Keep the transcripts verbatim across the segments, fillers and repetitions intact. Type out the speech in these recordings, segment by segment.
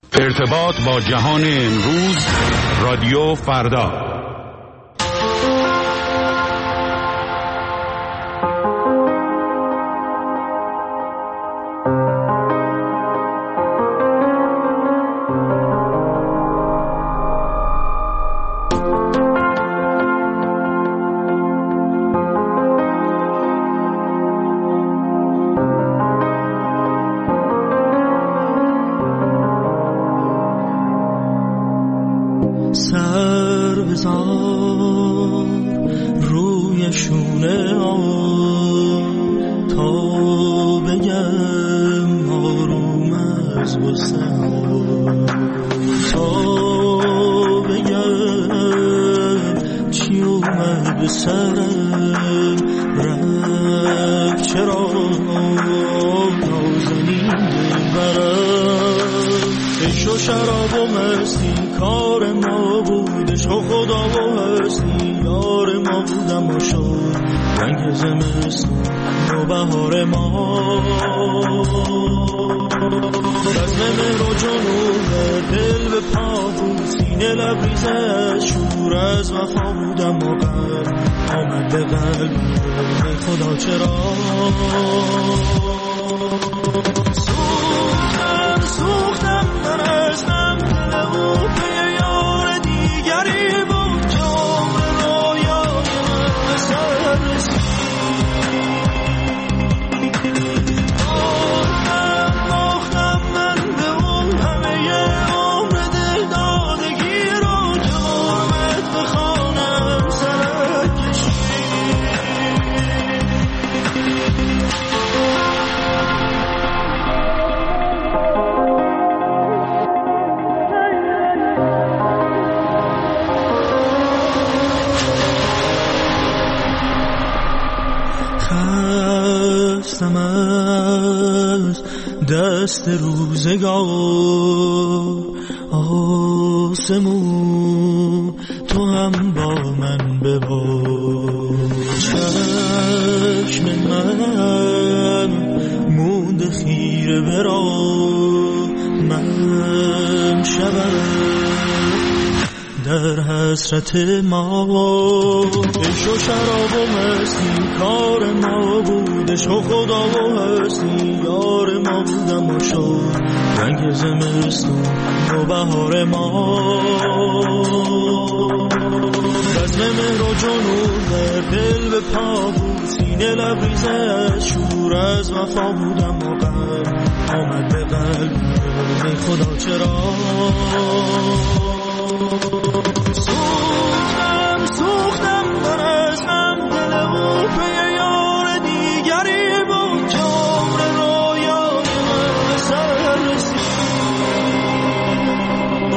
ارتباط با جهان امروز، رادیو فردا. دست روزگار آسمون تو هم با من ببار، چشم من مونده خیره برا من شبم در حسرت ما. عشق و شراب و مستی کار ما بود، عشق و خدا و هستی یار ما بود، اما شد رنگ زمستون و بهار ما. بزم مهر و جنون در دل به پا بود، سینه لبریزه از شور از وفا بود، اما قلب آمد به قلب ای خدا چرا. سوختم سوختم من از من دلم و پی یار دیگری بود، جور رویای من به سر رسید.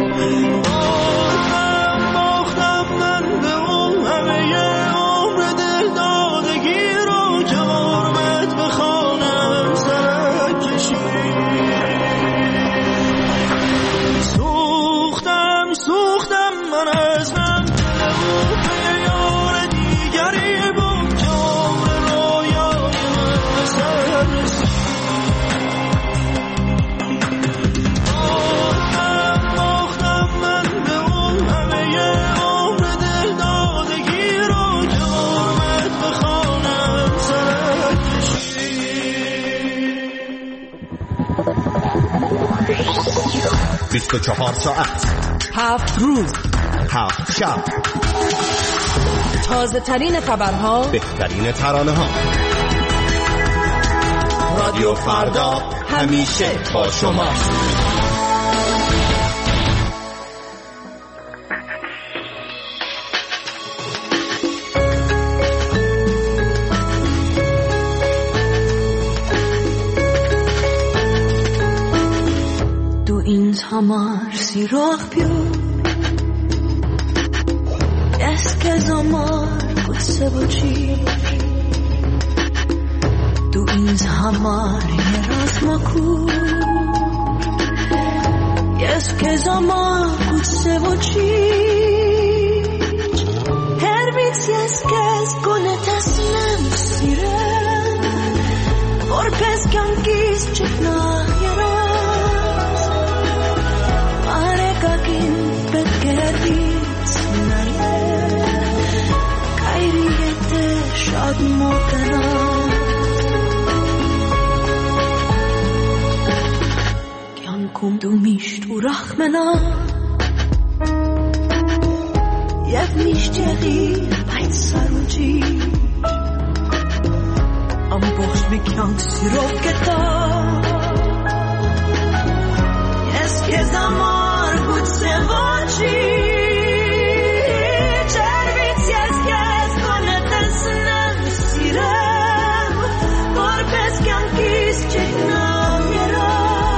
باختم باختم من به اون همه عمر دل دادگی رو که غربت به خانم سرک کشید. سوختم سوختم من از من دلم و پی یار دیگری بود، جور رویای من به سر رسید. باختم باختم من به اون همه عمر دل دادگی رو که غربت به خانم سرک کشید. بیست و چهار ساعت، هفت روز، هفت شب، تازه ترین خبرها، بهترین ترانه ها. رادیو فردا همیشه با شما. Sirah più Est que zamar Gusse bochi Tu in zamar Yeras maku Est que zamar Gusse bochi Her bit yes kes Gone tasnem siren Vor pes kankis Chikna yeras kom du mich du rachmena jak niszczeli pań sarudzi am bocht mi kjank siroketa jest ke zamar gut se voci czerwic jest jest konetes nem sirem por bez kjankis czekna miera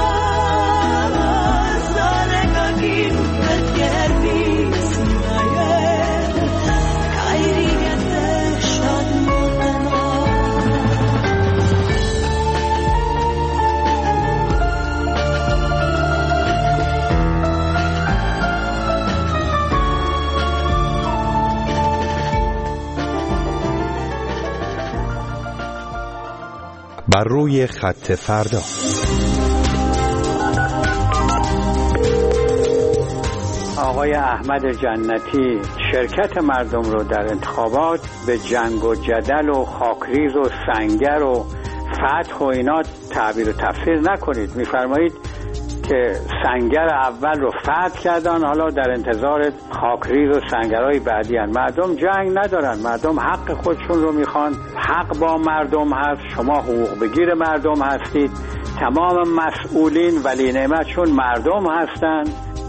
zare kakin petkervis najer kairi gete shad mordena بر روی خط فردا. آقای احمد جنتی شرکت مردم رو در انتخابات به جنگ و جدل و خاکریز و سنگر و فتح و اینا تعبیر و تفسیر نکنید. میفرمایید که سنگر اول رو فتح کردن، حالا در انتظار خاکریز و سنگرهای بعدی هن. مردم جنگ ندارن، مردم حق خودشون رو میخوان، حق با مردم هست، شما حقوق بگیر مردم هستید، تمام مسئولین ولی نعمتشون مردم هستن.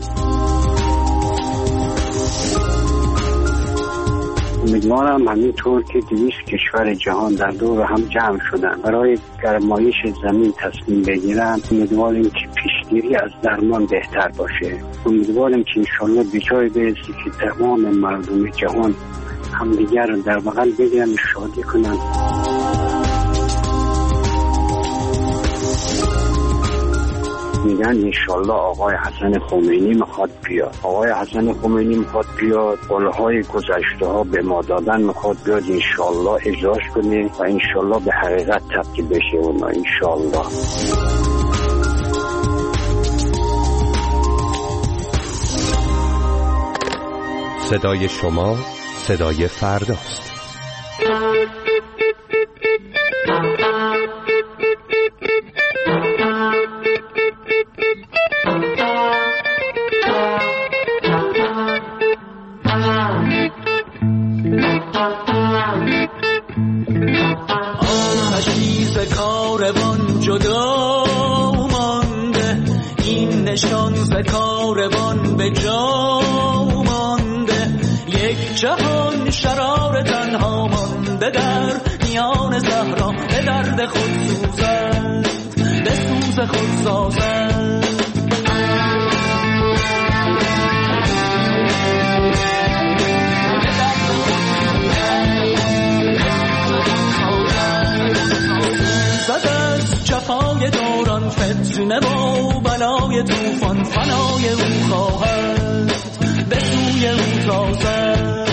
امیدوارم همینطور که دویست کشور جهان در دور هم جمع شدن برای گرمایش زمین تصمیم بگیرن، امیدواریم که پیشگیری از درمان بهتر باشه. امیدواریم که انشالله به جای برسی که تمام مردم جهان همدیگر رو در بغل بگیرن و شادی کنن. میگن انشالله آقای حسن خمینی میخواد بیاد. آقای حسن خمینی میخواد بیاد، قولهای گذشته ها به ما دادن میخواد بیاد، انشالله اجراش کنه و انشالله به حقیقت تبدیل بشه اونا انشالله. صدای شما صدای فرداست. کاروان جدا مانده، این نشان ز کاروان به جا مانده، یک جهان شرار تنها مانده در میان صحرا، به درد خود سوزند به سوز خود سازند. جفای دوران فتنه و بلای توفان، فنای او خواهد به سوی او تازد.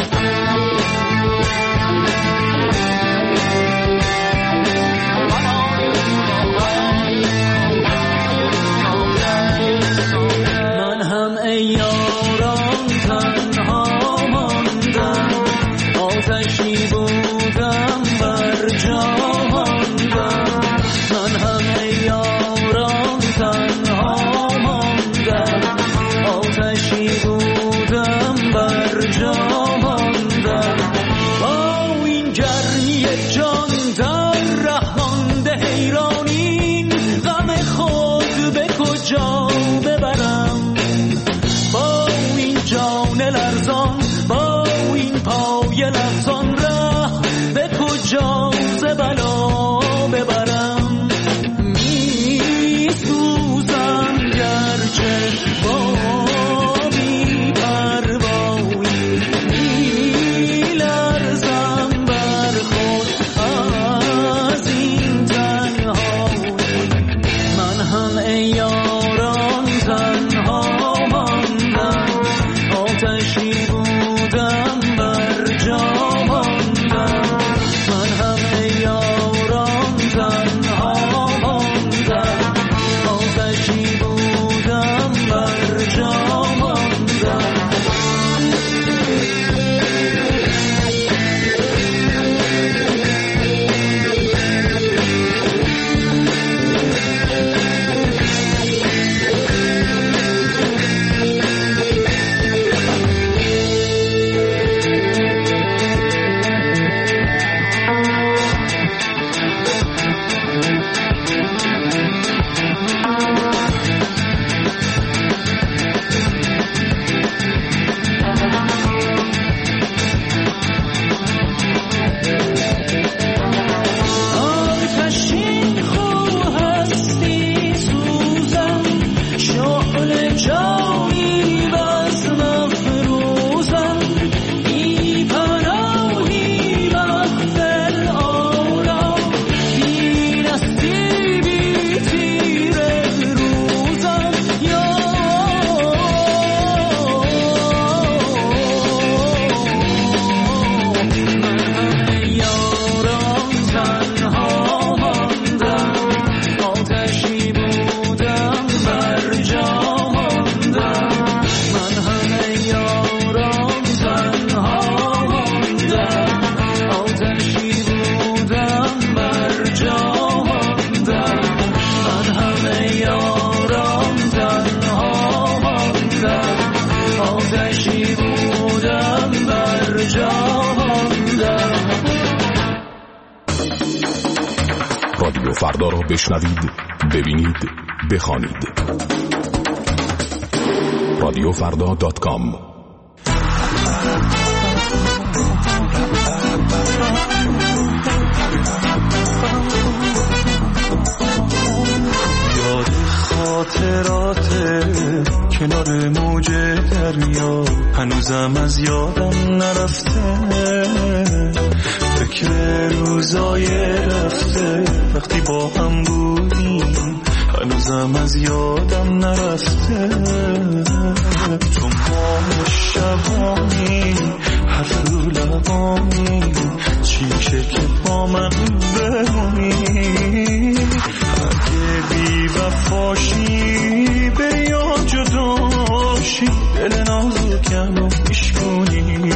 من هم ای یاران تنها ماندم، آتشی بودم بر جا ماندم. من هم ای یاران تنها ماندم، آتشی بودم بر جا ماندم. با این گرمی جان در ره مانده حیرانین، غم خود به کجا ببرم؟ با این جان لرزان، با این پای لرزان، ره به کجا ز بلا ببرم؟ فردا را بشنوید، ببینید، بخوانید. رادیو فردا دات کام. یاد خاطرات کنار موج دریا هنوزم از یادم نرفته، فکر روزای رفته وقتی با هم بودیم هنوزم از یادم نرفته. تو ماه شبانی حرف رو لبانی چی میشه که با من بمونی؟ اگه بی وفاشی بری یا جداشی دل نازکم رو میشکنی،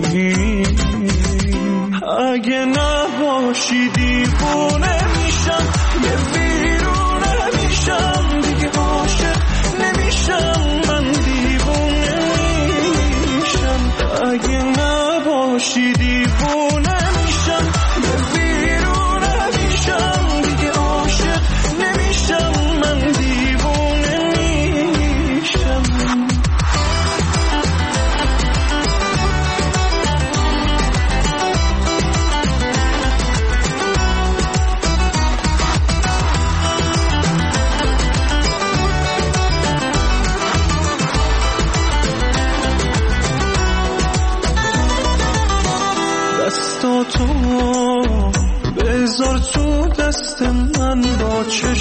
اگه نباشی دیوونه میشم، یه ویرونه میشم، دیگه عاشق نمیشم، من دیوونه میشم. اگه نباشی دیوونه میشم، یه ویرونه میشم، دیگه عاشق نمیشم، من دیوونه میشم. دستاتو بذار تو دست من، با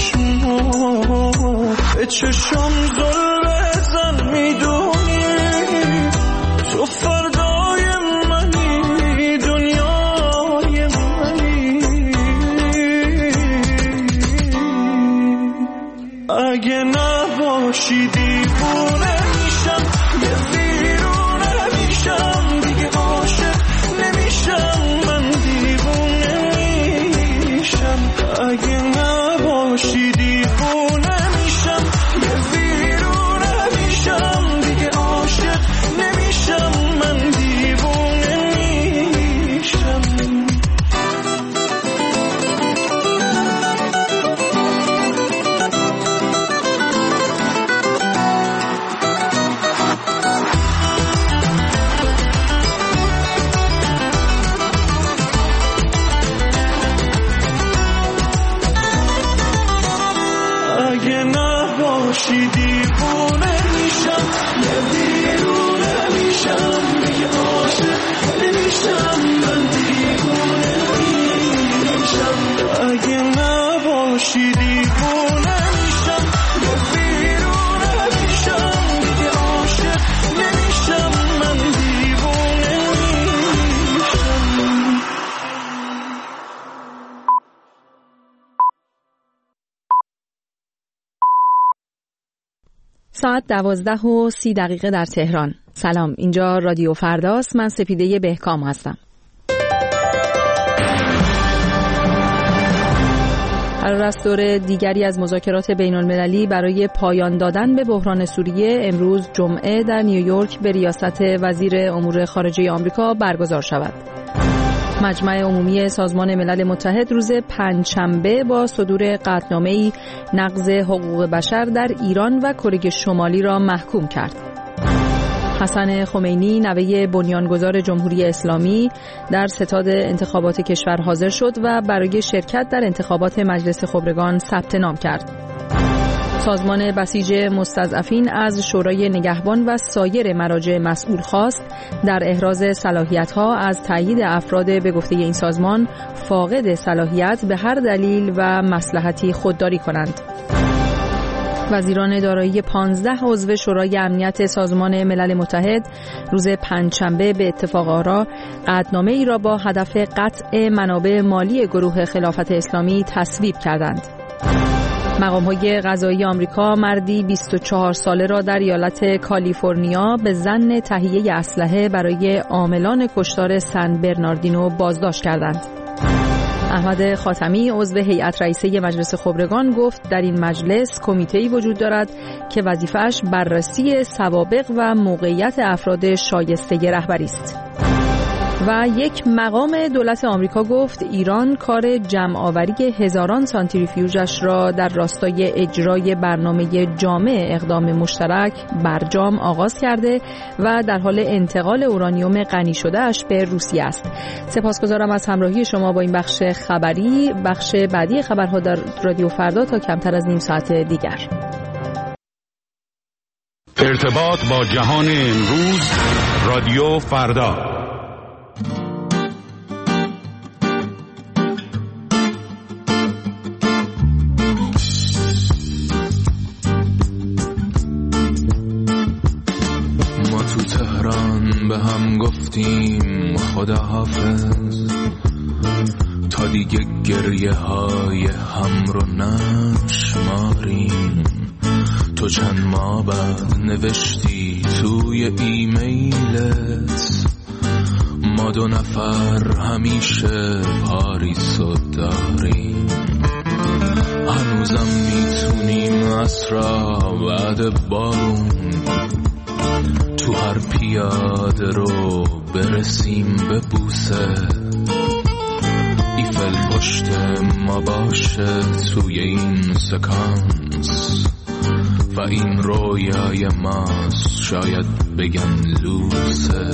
چشمات به چشم زل بزن، میدونی تو فردای منی، دنیای منی. اگه نباشی دیوونه میشم، یه ویرونه میشم، دیگه عاشق نمیشم، من دیوونه میشم. اگه نباشی دیوونه میشم، یه ویرونه میشم، دیگه عاشق نمیشم، من دیوونه میشم. اگه نباشی دیوونه میشم، یه ویرونه میشم، دیگه عاشق نمیشم، من دیوونه میشم. اگه نباشی دیوونه میشم، یه ویرونه میشم، دیگه عاشق نمیشم، من دیوونه میشم. ساعت دوازده و سی دقیقه در تهران. سلام، اینجا رادیو فرداست. من سپیده بهکام هستم. قرار است دور دیگری از مذاکرات بین المللی برای پایان دادن به بحران سوریه امروز جمعه در نیویورک به ریاست وزیر امور خارجه آمریکا برگزار شود. مجمع عمومی سازمان ملل متحد روز پنجشنبه با صدور قطعنامه‌ای نقض حقوق بشر در ایران و کره شمالی را محکوم کرد. حسن خمینی نوه بنیانگذار جمهوری اسلامی در ستاد انتخابات کشور حاضر شد و برای شرکت در انتخابات مجلس خبرگان ثبت نام کرد. سازمان بسیج مستضعفین از شورای نگهبان و سایر مراجع مسئول خواست در احراز صلاحیت‌ها از تایید افراد به گفته این سازمان فاقد صلاحیت به هر دلیل و مصلحتی خودداری کنند. وزیران دارایی پانزده عضو شورای امنیت سازمان ملل متحد روز پنجشنبه به اتفاق آرا قطعنامه‌ای را با هدف قطع منابع مالی گروه خلافت اسلامی تصویب کردند. مقام‌های قضایی آمریکا مردی بیست و چهار ساله را در ایالت کالیفرنیا به ظن تهیه اسلحه برای عاملان کشتار سن برناردینو بازداشت کردند. احمد خاتمی عضو هیئت رئیسه مجلس خبرگان گفت در این مجلس کمیته‌ای وجود دارد که وظیفه‌اش بررسی سوابق و موقعیت افراد شایسته رهبری است. و یک مقام دولت آمریکا گفت ایران کار جمع‌آوری هزاران سانتریفیوژش را در راستای اجرای برنامه جامع اقدام مشترک برجام آغاز کرده و در حال انتقال اورانیوم غنی شده‌اش به روسیه است. سپاسگزارم از همراهی شما با این بخش خبری. بخش بعدی خبرها در رادیو فردا تا کمتر از نیم ساعت دیگر. ارتباط با جهان امروز، رادیو فردا. ما تو تهران به هم گفتیم خداحافظ، تا دیگه گریه های هم رو نشماریم. تو چند ماه بعد نوشتی توی ایمیلت ما دو نفر همیشه پاریسو داریم. هنوزم میتونیم عصرا بعد بارون تو هر پیاده رو برسیم به بوسه. ایفل پشت ما باشه توی این سکانس و این رویای ماست، شاید بگن لوسه.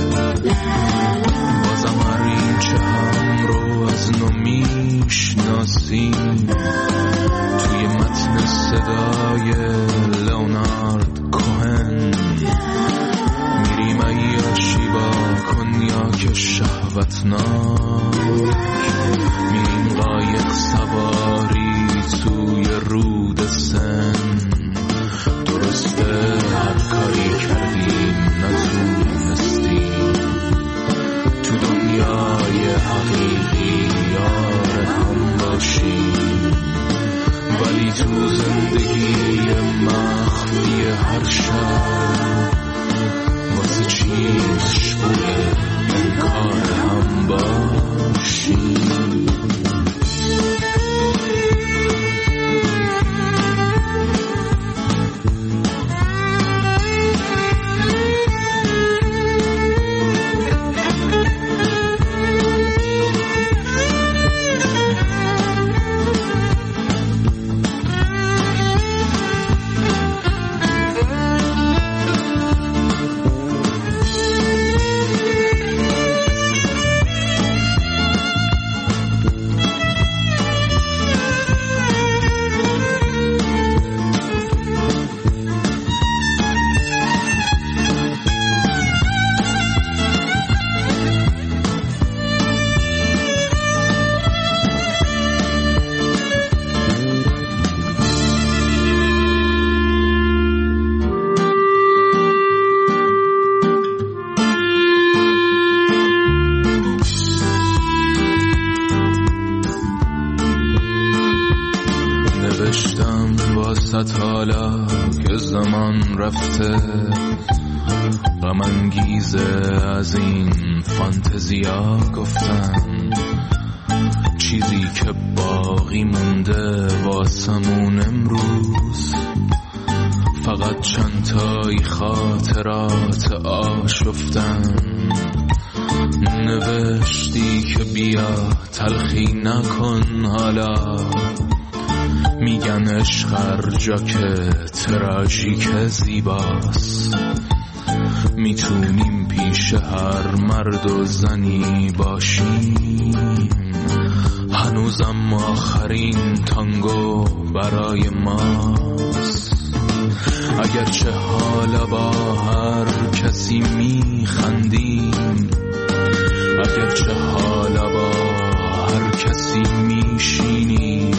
بازم هر اینچه هم رو از نو میشناسیم توی متن صدای لئونارد کوهن. میریم عیاشی با کنیاک شهوتناک، میریم قایق سواری توی رود سن. درسته هر کاری کردیم نتونستیم تو دنیای حقیقی یار هم باشیم، ولی تو زندگی مخفی هر شب واسه چیز شبوه انکار هم باشیم. حالا که زمان رفته غم انگیزه از این فانتزیا گفتن، چیزی که باقی مونده واسمون امروز فقط چند تایی خاطرات آشفتن. نوشتی که بیا تلخی نکن، حالا میگن عشق هر جا که تراژیک زیباست، میتونیم پیش هر مرد و زنی باشیم. هنوزم آخرین تانگو برای ماست، اگرچه حالا با هر کسی میخندیم، اگرچه حالا با هر کسی میشینیم.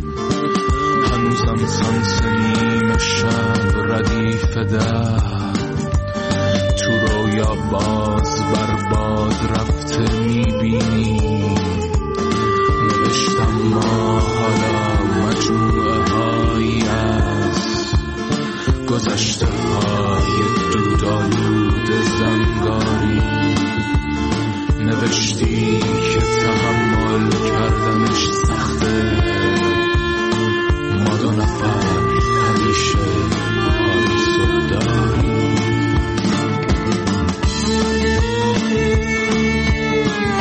هنوزم سانس نیم شب ردیف ده تو رویا باز بر باد رفته میبینیم. نوشتم ما حالا مجموعه هایی از گذشته های دودالود زنگاری. نوشتی که تحمل کردنش سخته، ما دو نفر همیشه پاییزو داریم.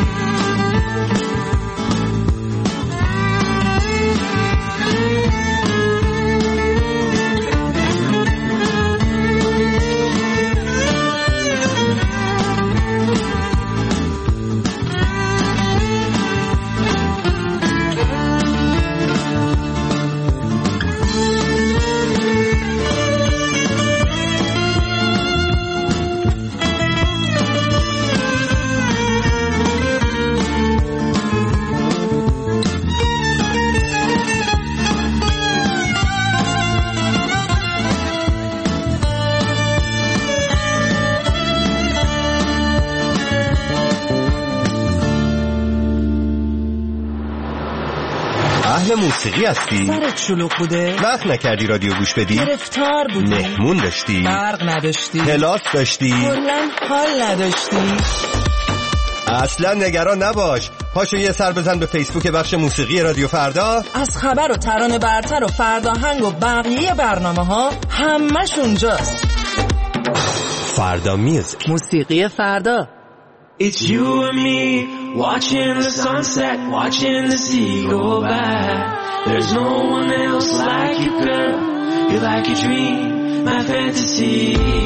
اهل موسیقی هستی؟ سرت شلوغ بوده؟ وقت نکردی رادیو گوش بدی؟ گرفتار بودی؟ مهمون داشتی؟ برق نداشتی؟ کلاس داشتی؟ کلاً حال نداشتی؟ اصلا نگران نباش، پاشو یه سر بزن به فیسبوک بخش موسیقی رادیو فردا. از خبر و ترانه برتر و فرداهنگ و بقیه برنامه ها همش اونجاست. فردا میوزیک، موسیقی فردا. It's you and me, watching the sunset, watching the sea go by. There's no one else like you, girl. You're like a dream, my fantasy.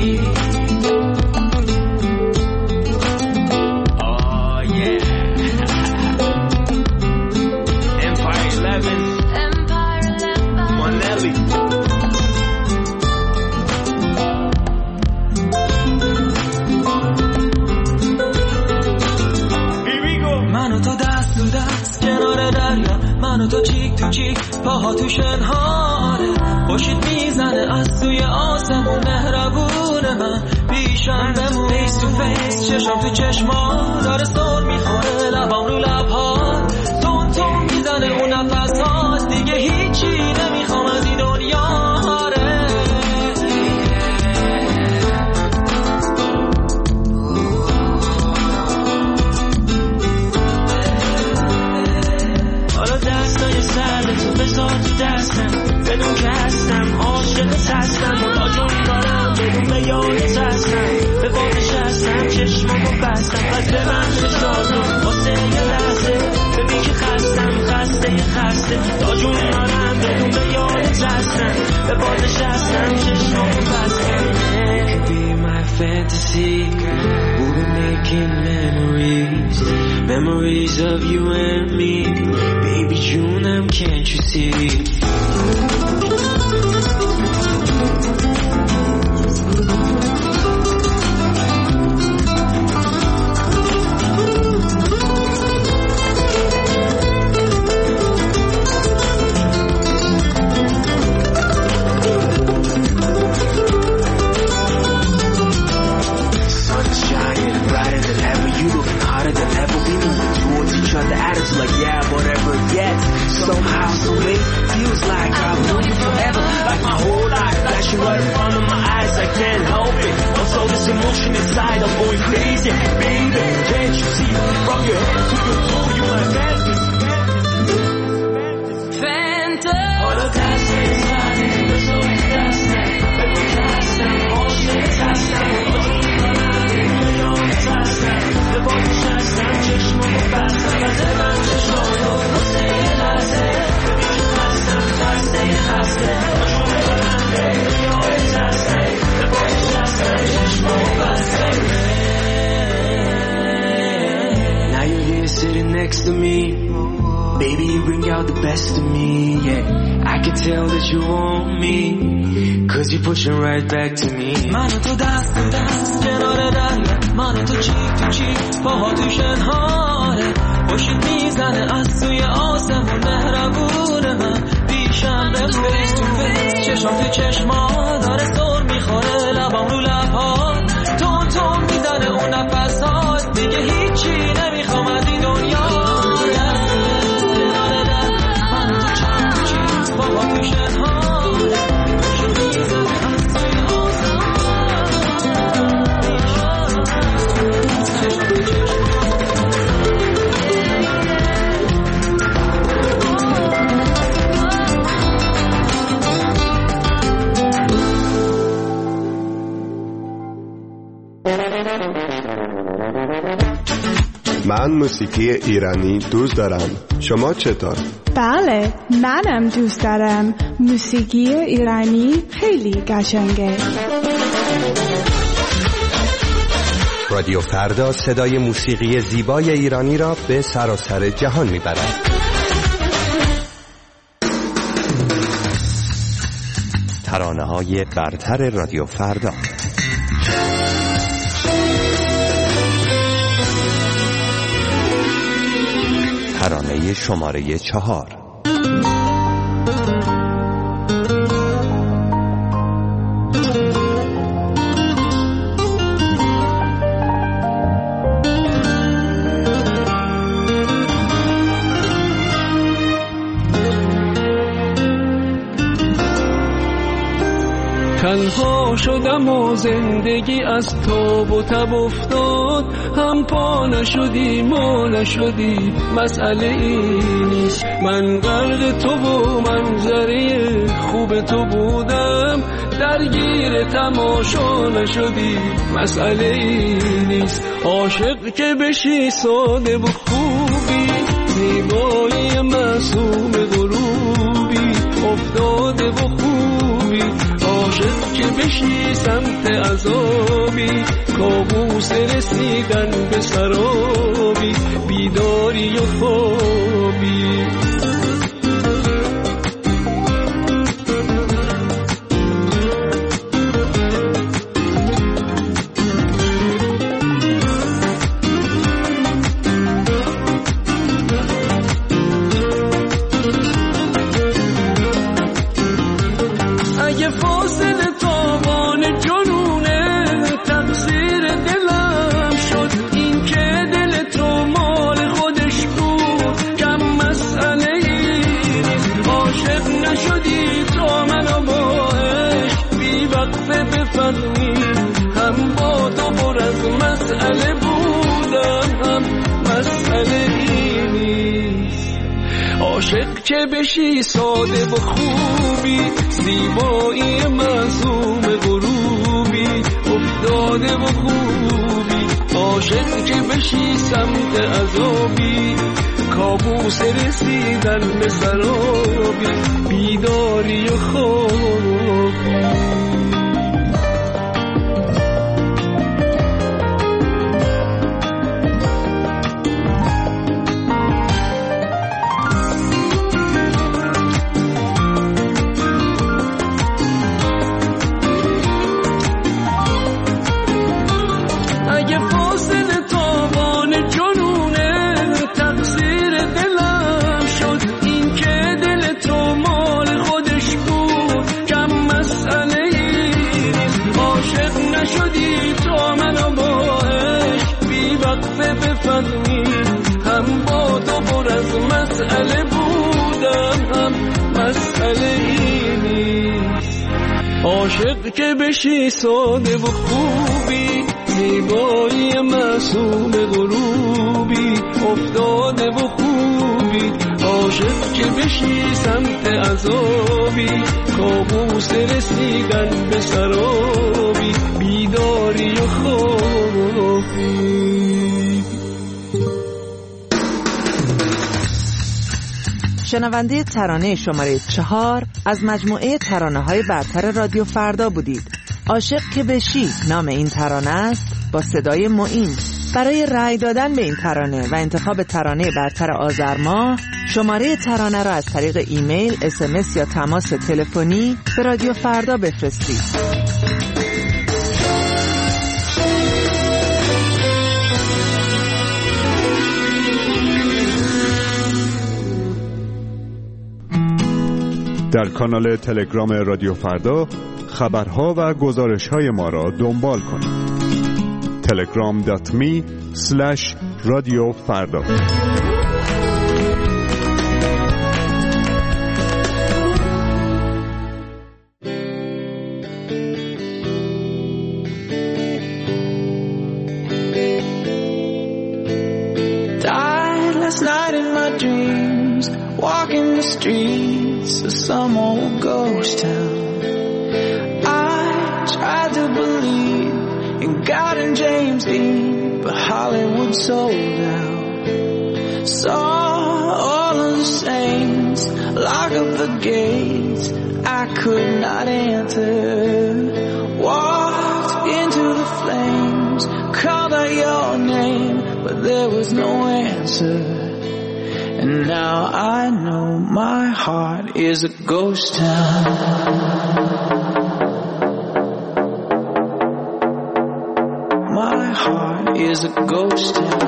Oh yeah. Empire eleven. Empire eleven. Monelli. منو تو دست تو دست کنار دریا، منو تو چیک تو چیک پاها تو شنهاره، خوشید میزنه از توی آسمون مهربون من پیشم بمون. فیس تو فیس چشم تو چشما داره سر میخوره، لبام رو لبها تون تون میزنه اون نفسات، دیگه هیچی نمیخوام از این دنیا. بذار تو دستم بدون که هستم عاشقت هستم و تا جون دارم بدون به یادت هستم، به بادش هستم چشمامو بستم قد من شدادم واسه یه لحظه، ببین که خستم خسته یه خسته تا جون دارم بدون به یادت هستم، به بادش هستم چشمامو بستم. Could be my fantasy, we'll be making memories, memories of you and me, baby June, can't you see? Like yeah, whatever yet. Somehow, some way, feels like I've known you forever. Like my whole life, flashing right in front of my eyes. I can't help it. Also, this emotion inside, I'm going crazy, baby. Can't you see? From your head to your toe, you my fantasy. Fantasy. All the dance inside, we're so fantastic. Every cast, I'm all shit, cast, I'm all shit. The body shines, I'm just more fast. I'm a devil, just show you. I'll say it, I'll say it. Baby, you fast, I'm fast, stay fast. I'm sure we're around there. You always fast, the body shines, I'm just more fast. Now you're here sitting next to me. Baby, you bring out the best of me, yeah. I can tell that you want me, cause you're pushing right back to me. منو تو دست تو دست کنار دریا، منو تو چیک تو چیک پاها تو شنهاره، خوشید میزنه از توی آسمون مهربون من پیشم بمون. فیس تو فیس چشم تو چشما داره سر میخوره، لبام رو لبها تون تون میزنه اون نفسات، دیگه هیچی نمیخوام از این دنیا. من موسیقی ایرانی دوست دارم. شما چطور؟ بله، منم دوست دارم. موسیقی ایرانی خیلی قشنگه. رادیو فردا صدای موسیقی زیبای ایرانی را به سراسر جهان میبرد. ترانه‌های برتر رادیو فردا. ترانه شماره چهار. تنها شدم و زندگی از تاب و تب افتاد، هم پا نشدی ما نشدی مسئله ای نیست. من غرق تو و منظره خوب تو بودم، درگیر تماشا نشدی مسئله ای نیست. عاشق که بشی ساده و خوبی، زیبایی معصوم غروبی افتاده و خوبی. عاشق که بشی سمت عذابی، کابوس رسیدن به سرابی، بیداری و خوابی. هم با تو پر از مسئله بودم، هم مسئله ای نیست. عاشق که بشی ساده و خوبی، زیبایی معصوم غروبی افتاده و خوبی. عاشق که بشی سمت عذابی، کابوس رسیدن به سرابی، بیداری و خوابی. هم با تو پر از مسئله بودم، هم مسئله ای نیست. عاشق که بشی ساده و خوبی، زیبایی معصوم غروبی افتاده و خوبی. عاشق که بشی سمت عذابی، کابوس رسیدن به سرابی، بیداری و خوابی. شنونده ترانه شماره چهار از مجموعه ترانه‌های برتر رادیو فردا بودید. عاشق که بشی نام این ترانه است، با صدای معین. برای رأی دادن به این ترانه و انتخاب ترانه برتر آذر ماه، شماره ترانه را از طریق ایمیل، اس ام اس یا تماس تلفنی به رادیو فردا بفرستید. در کانال تلگرام رادیو فردا خبرها و گزارش‌های ما را دنبال کنید. تلگرام دات می اسلش رادیو فردا. Died last night in my dreams, walking the streets of some old ghost town. I tried to believe in God and James Dean, but Hollywood sold out. Saw all of the saints lock up the gates I could not enter. Walked into the flames, called out your name, but there was no answer. And now I know my heart is a ghost town. My heart is a ghost town.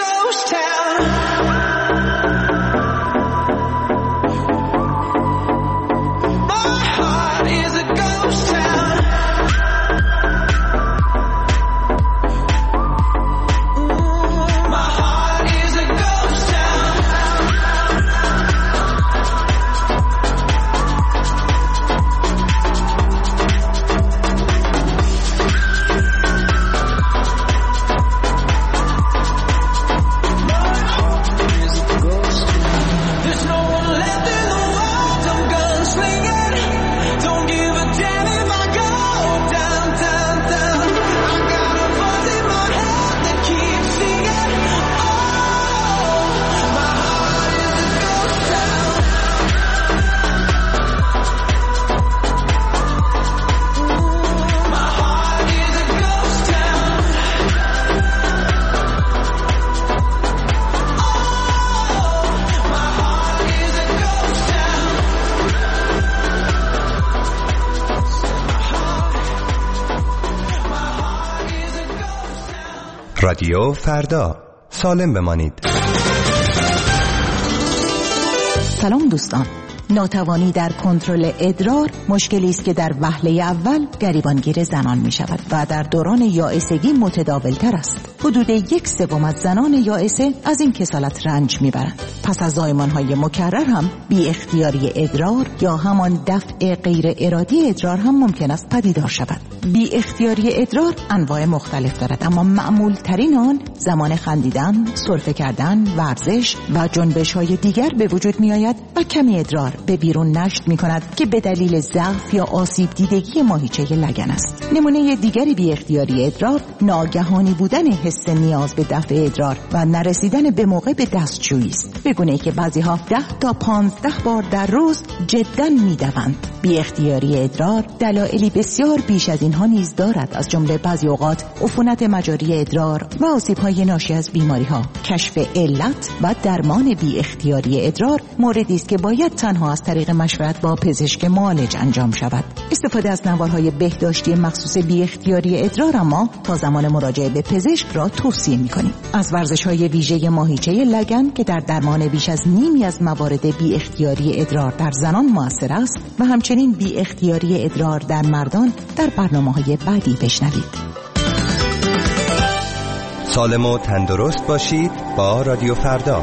ghost town. My heart is a ghost town. My heart is a ghost town. There's no one left in the world. I'm gunslinging. Don't give a damn if I go down, down, down. I got a voice in my head that keeps singing. Oh, my heart is a ghost town. My heart is a ghost town. رادیو فردا، سالم بمانید. سلام دوستان. ناتوانی در کنترل ادرار مشکلی است که در وهله اول گریبانگیر زنان می شود و در دوران یائسگی متداولتر است. حدود یک سوم از زنان یائسه از این کسالت رنج می برند. پس از زایمان‌های مکرر هم بی اختیاری ادرار یا همان دفع غیر ارادی ادرار هم ممکن است پدیدار شود. بی اختیاری ادرار انواع مختلف دارد، اما معمول ترین آن زمان خندیدن، سرفه کردن، ورزش و جنبش‌های دیگر به وجود می آید و کمی ادرار به بیرون نشت می کند که به دلیل ضعف یا آسیب دیدگی ماهیچه لگن است. نمونه دیگری بی اختیاری ادرار ناگهانی بودن حس نیاز به دفع ادرار و نرسیدن به موقع به دستشویی است، به گونه‌ای که بعضی‌ها ده تا پانزده بار در روز جداً می‌دوند. بی اختیاری ادرار دلایلی بسیار بیش از اینها نیز دارد، از جمله بعضی اوقات عفونت مجاری ادرار و آسیب‌های ناشی از بیماری‌ها. کشف علت و درمان بی اختیاری ادرار موردی است که باید تنها از طریق مشورت با پزشک معالج انجام شود. استفاده از نوارهای بهداشتی مخصوص بی اختیاری ادرار اما تا زمان مراجعه به پزشک را توصیه می‌کنیم. از ورزش‌های ویژه ماهیچه لگن که در درمان بیش از نیمی از موارد بی اختیاری ادرار در زنان مؤثر است و همچنین بی اختیاری ادرار در مردان در برنامه‌های بعدی بشنوید. سالم و تندرست باشید با رادیو فردا.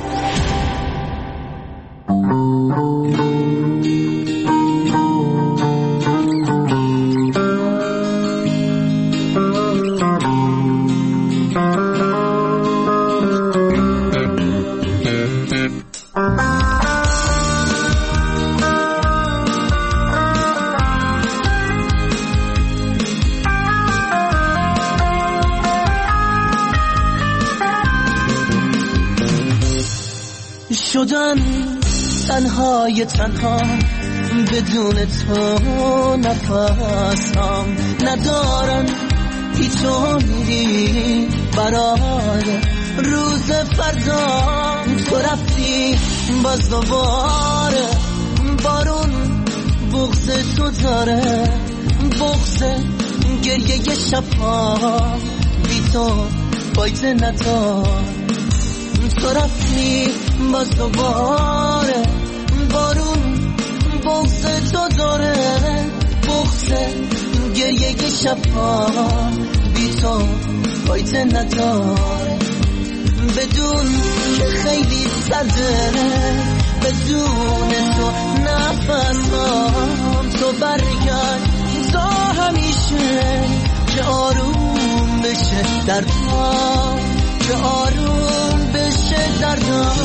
شدن تنهای تنها بدون تو نفسم ندارن هیچ امیدی برای روز فردا. تو رفتی باز دوباره بارون بغض تو داره، بغض گریه شبها بی تو فایده ندار. تو رفتی باز دوباره بارون بغض تو داره، بغض گریه شبها بی تو فایده نداره. بدون که خیلی سرده، بدون تو نفسم تو برگرد تا همیشه که آروم بشه دردم، که آروم بشه دردم.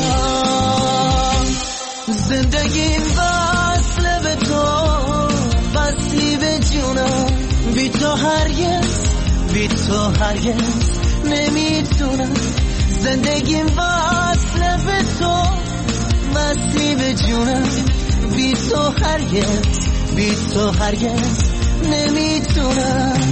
زندگیم وصله به تو، وصلی به جونم. بی تو هرگز، بی تو هرگز نمیتونم. زندگیم وصله به تو، وصلی به جونم. بی تو هرگز، بی تو هرگز نمیتونم.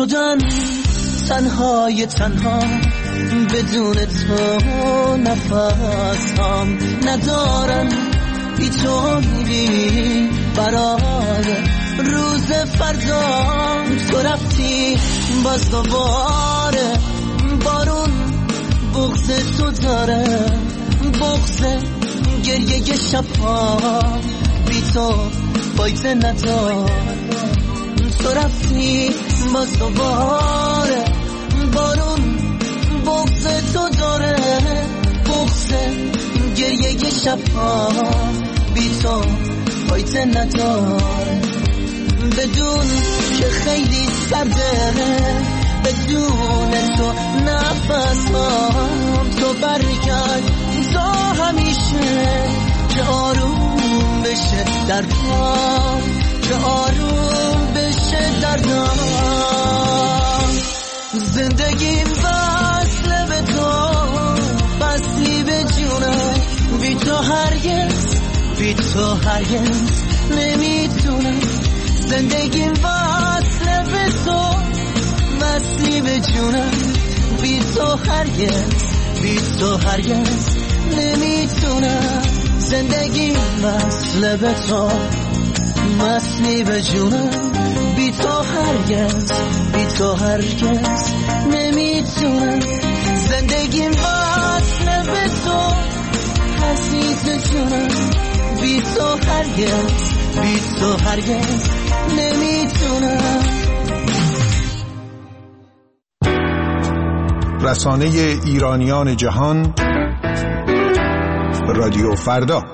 شدن تنهای تنها بدون تو نفسم ندارم بی تو میری برای روز فردا تو رفتی باز دوباره بارون بغض تو داره بغض گریه شبها بی تو فایده نداره تو رفتی باز دوباره بارون بغض تو داره بغض گریه شبها بی تو فایده نداره بدون که خیلی سرده بدون تو نفسم تو برگرد تا همیشه که آروم بشه دردم که آروم بشه دردم زندگیم وصله به تو فصلی به جونم بی تو هرگز بی تو هرگز نمیتونم زندگیم وصله به تو وصلی به جونم بی تو هرگز بی تو هرگز نمیتونم زندگیم وصله به تو وصلی به جونم بی تو هرگز بی تو هرگز نمیتونم زندگیم وصله به تو عزیز جونم بی تو هرگز بی تو هرگز نمیتونم. رسانه ایرانیان جهان رادیو فردا.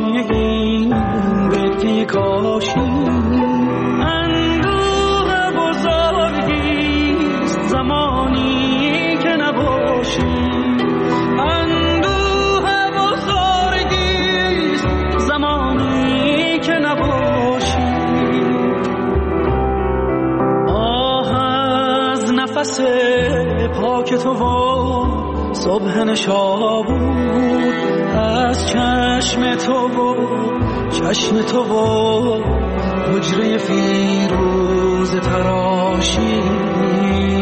کاشی اندوه خاک تو و صبح نشابور، از چشم تو و چشم تو و حجره فیروز تراشی.